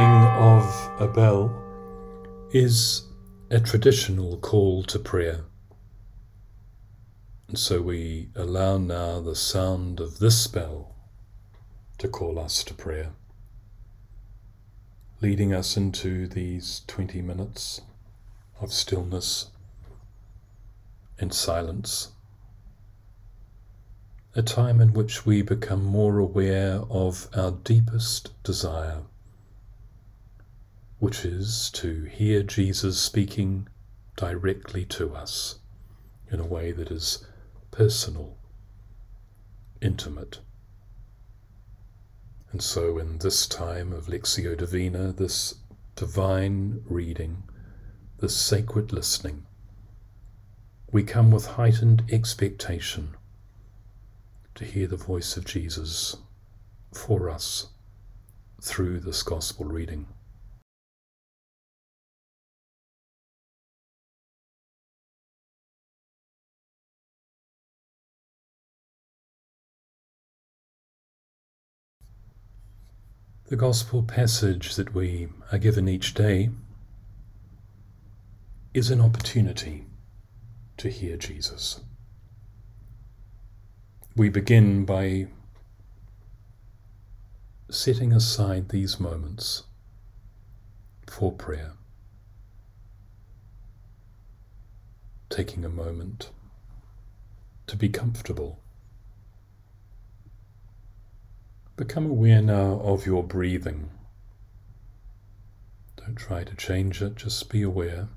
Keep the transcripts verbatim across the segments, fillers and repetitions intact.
ringing of a bell is a traditional call to prayer. And so we allow now the sound of this bell to call us to prayer, leading us into these twenty minutes of stillness and silence, a time in which we become more aware of our deepest desire, which is to hear Jesus speaking directly to us in a way that is personal, intimate. And so in this time of Lectio Divina, this divine reading, this sacred listening, we come with heightened expectation to hear the voice of Jesus for us through this gospel reading. The gospel passage that we are given each day is an opportunity to hear Jesus. We begin by setting aside these moments for prayer, taking a moment to be comfortable. Become aware now of your breathing. Don't try to change it, just be aware.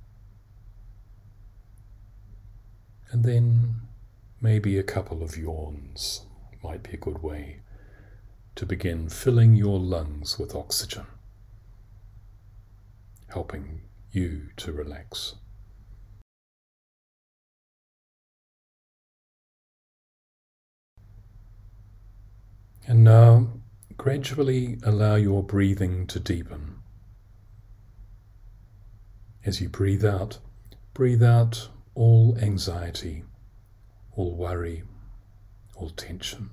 And then maybe a couple of yawns might be a good way to begin filling your lungs with oxygen, helping you to relax. And now, gradually allow your breathing to deepen. As you breathe out, breathe out all anxiety, all worry, all tension.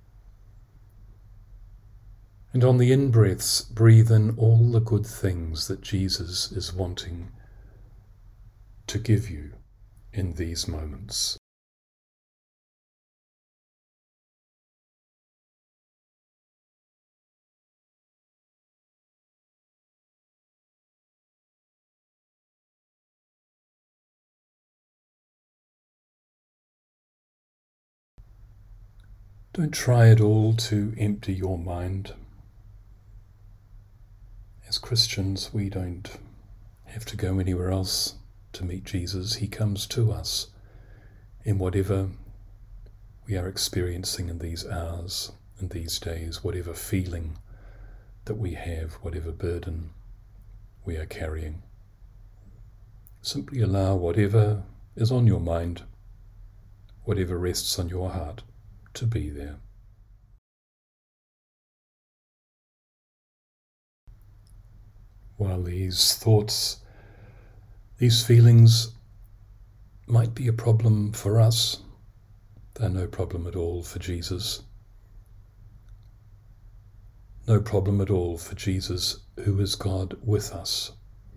And on the in-breaths, breathe in all the good things that Jesus is wanting to give you in these moments. Don't try at all to empty your mind. As Christians, we don't have to go anywhere else to meet Jesus. He comes to us in whatever we are experiencing in these hours, in these days, whatever feeling that we have, whatever burden we are carrying. Simply allow whatever is on your mind, whatever rests on your heart, to be there. While these thoughts, these feelings might be a problem for us, they're no problem at all for Jesus. No problem at all for Jesus, who is God with us.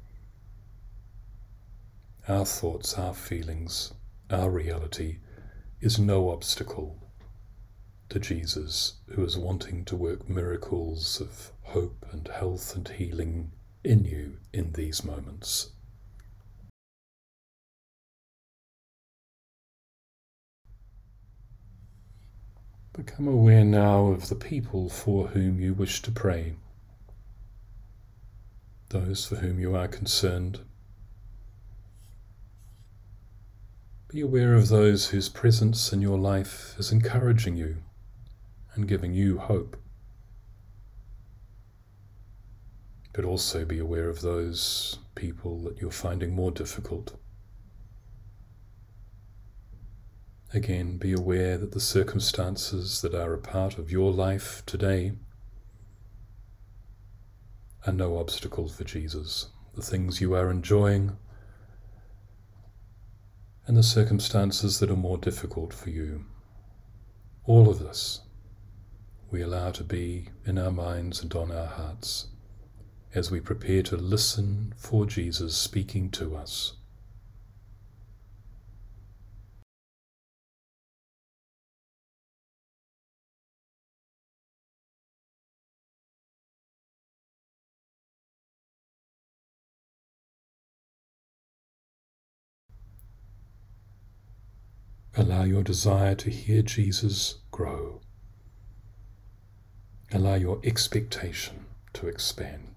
Our thoughts, our feelings, our reality is no obstacle to Jesus, who is wanting to work miracles of hope and health and healing in you in these moments. Become aware now of the people for whom you wish to pray, those for whom you are concerned. Be aware of those whose presence in your life is encouraging you and giving you hope. But also be aware of those people that you're finding more difficult. Again, be aware that the circumstances that are a part of your life today are no obstacle for Jesus. The things you are enjoying and the circumstances that are more difficult for you. All of this we allow to be in our minds and on our hearts as we prepare to listen for Jesus speaking to us. Allow your desire to hear Jesus grow. Allow your expectation to expand.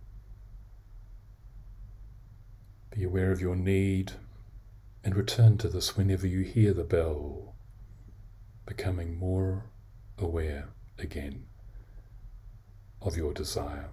Be aware of your need and return to this whenever you hear the bell, becoming more aware again of your desire.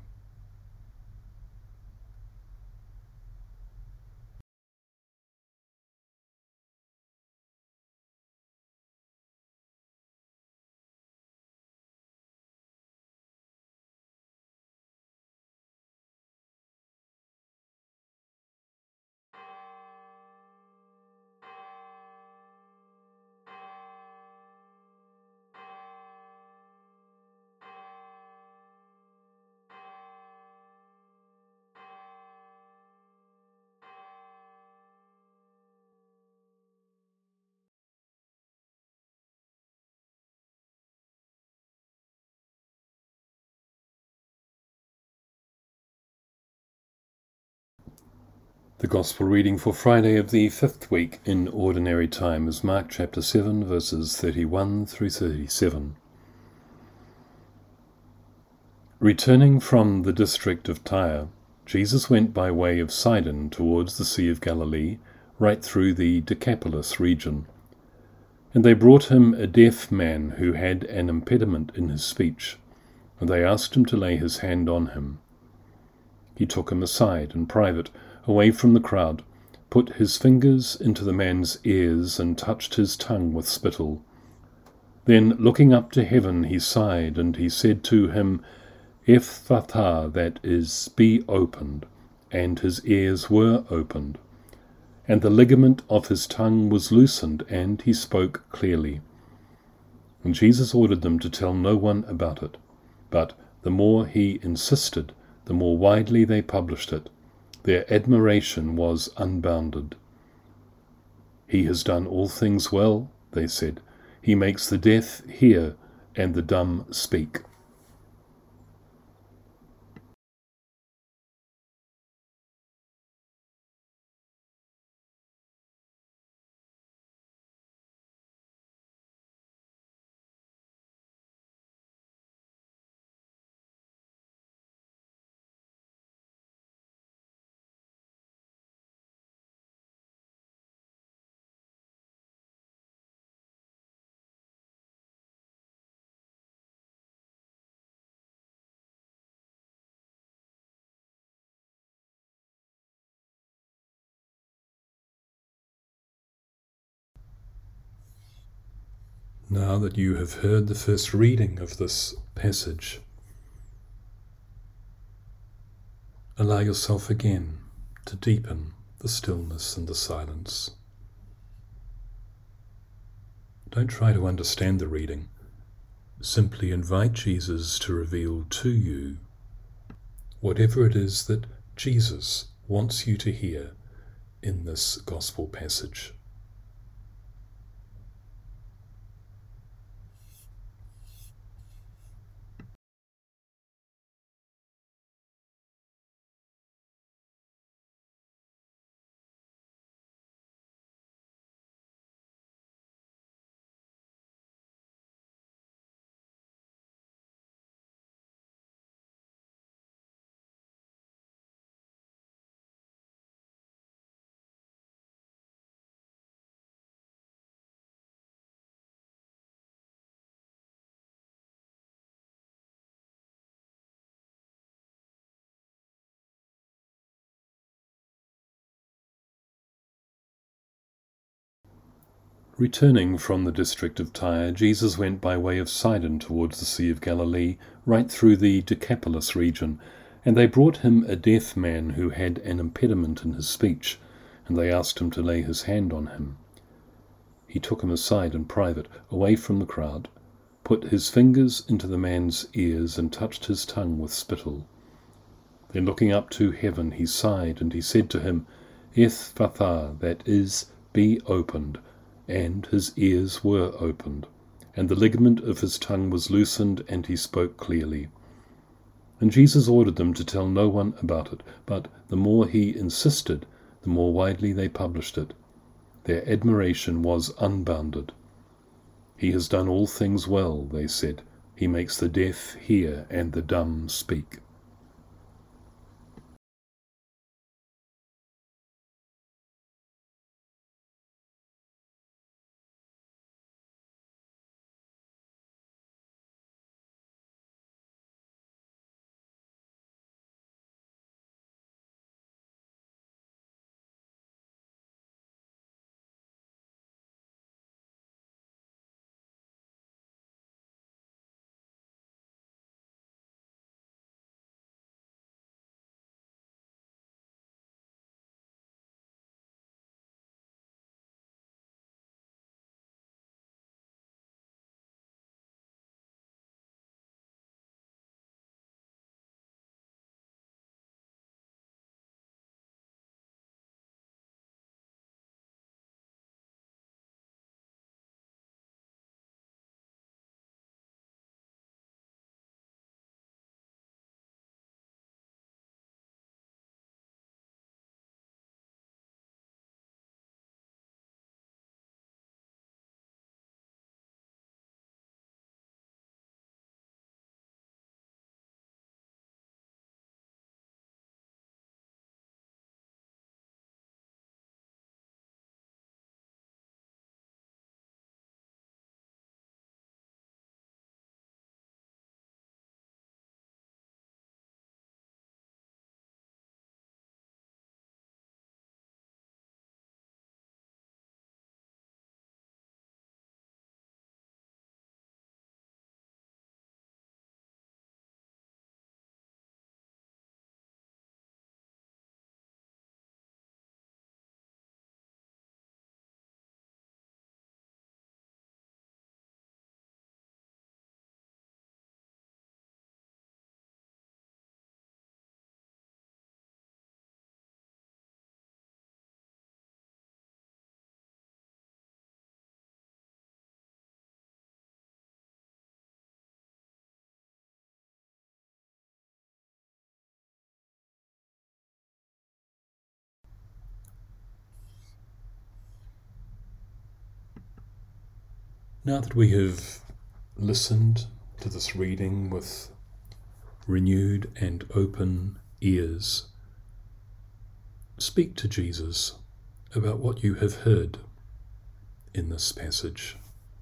The Gospel reading for Friday of the fifth week in Ordinary Time is Mark chapter seven, verses thirty-one through thirty-seven. Returning from the district of Tyre, Jesus went by way of Sidon towards the Sea of Galilee, right through the Decapolis region. And they brought him a deaf man who had an impediment in his speech, and they asked him to lay his hand on him. He took him aside in private, away from the crowd, put his fingers into the man's ears and touched his tongue with spittle. Then, looking up to heaven, he sighed, and he said to him, Ephphatha, that is, be opened. And his ears were opened. And the ligament of his tongue was loosened, and he spoke clearly. And Jesus ordered them to tell no one about it. But the more he insisted, the more widely they published it. Their admiration was unbounded. He has done all things well, they said. He makes the deaf hear and the dumb speak. Now that you have heard the first reading of this passage, allow yourself again to deepen the stillness and the silence. Don't try to understand the reading. Simply invite Jesus to reveal to you whatever it is that Jesus wants you to hear in this gospel passage. Returning from the district of Tyre, Jesus went by way of Sidon towards the Sea of Galilee, right through the Decapolis region. And they brought him a deaf man who had an impediment in his speech, and they asked him to lay his hand on him. He took him aside in private, away from the crowd, put his fingers into the man's ears, and touched his tongue with spittle. Then looking up to heaven, he sighed, and he said to him, Ephphatha, that is, be opened. And his ears were opened, and the ligament of his tongue was loosened, and he spoke clearly. And Jesus ordered them to tell no one about it, but the more he insisted, the more widely they published it. Their admiration was unbounded. He has done all things well, they said. He makes the deaf hear and the dumb speak. Now that we have listened to this reading with renewed and open ears, speak to Jesus about what you have heard in this passage.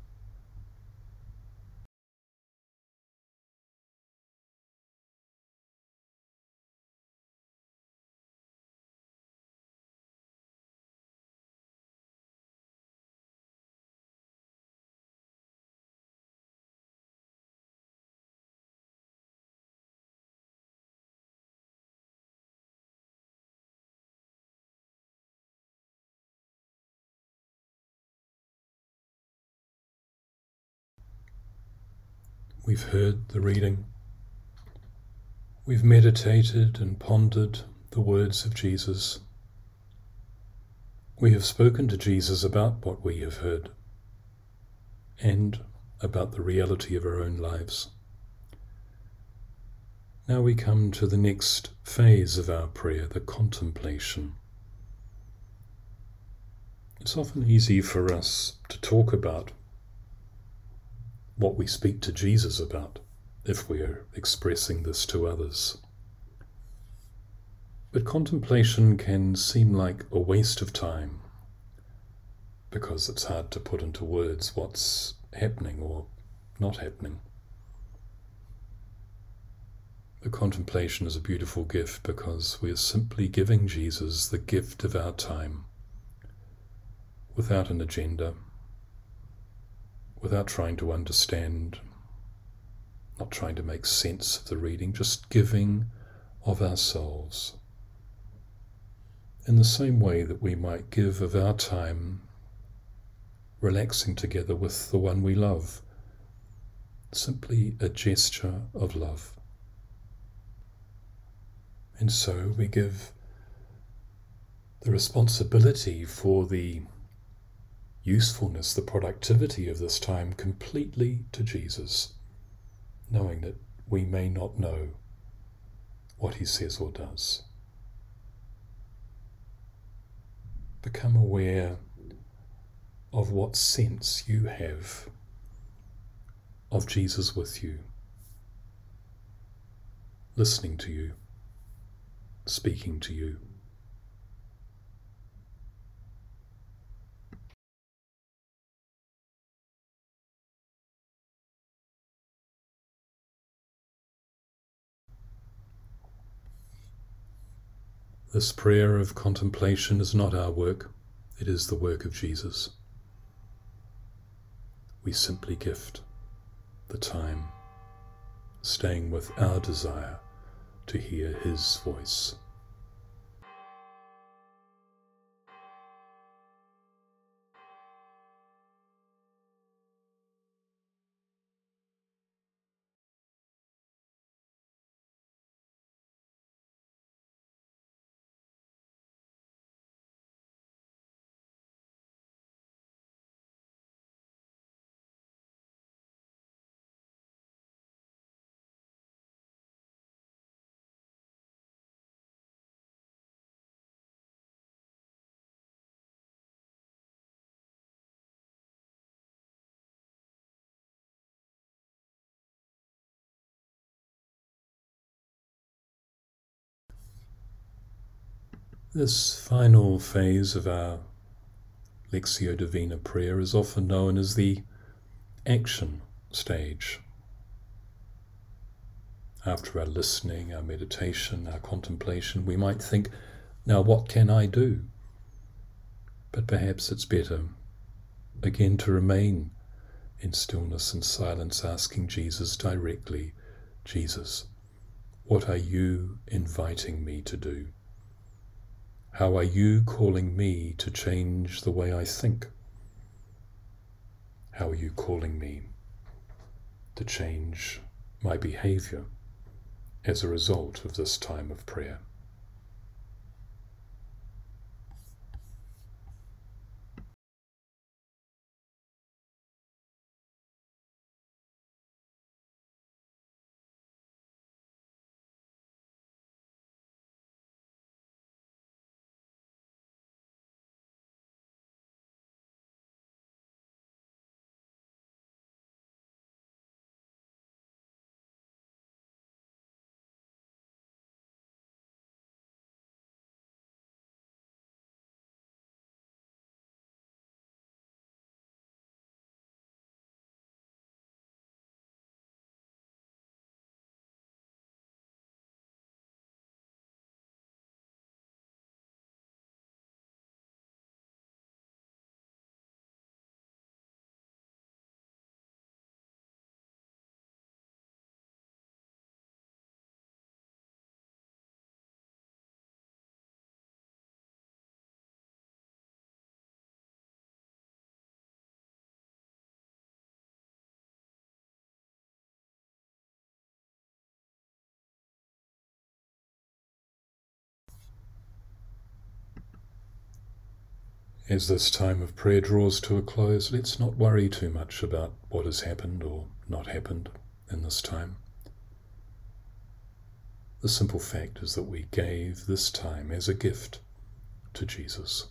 We've heard the reading. We've meditated and pondered the words of Jesus. We have spoken to Jesus about what we have heard and about the reality of our own lives. Now we come to the next phase of our prayer, the contemplation. It's often easy for us to talk about what we speak to Jesus about if we are expressing this to others. But contemplation can seem like a waste of time because it's hard to put into words what's happening or not happening. The contemplation is a beautiful gift because we are simply giving Jesus the gift of our time without an agenda, without trying to understand, not trying to make sense of the reading, just giving of ourselves. In the same way that we might give of our time relaxing together with the one we love, simply a gesture of love. And so we give the responsibility for the usefulness, the productivity of this time completely to Jesus, knowing that we may not know what he says or does. Become aware of what sense you have of Jesus with you, listening to you, speaking to you. This prayer of contemplation is not our work, it is the work of Jesus. We simply gift the time, staying with our desire to hear his voice. This final phase of our Lectio Divina prayer is often known as the action stage. After our listening, our meditation, our contemplation, we might think, now what can I do? But perhaps it's better, again, to remain in stillness and silence, asking Jesus directly, Jesus, what are you inviting me to do? How are you calling me to change the way I think? How are you calling me to change my behavior as a result of this time of prayer? As this time of prayer draws to a close, let's not worry too much about what has happened or not happened in this time. The simple fact is that we gave this time as a gift to Jesus.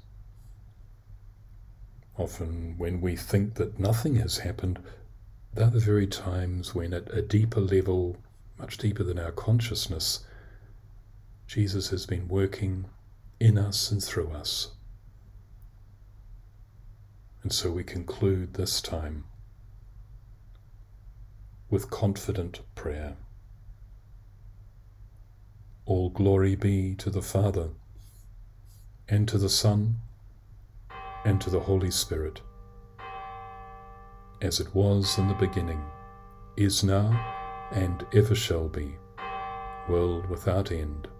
Often when we think that nothing has happened, they're the very times when at a deeper level, much deeper than our consciousness, Jesus has been working in us and through us. And so we conclude this time with confident prayer. All glory be to the Father, and to the Son, and to the Holy Spirit, as it was in the beginning, is now, and ever shall be, world without end.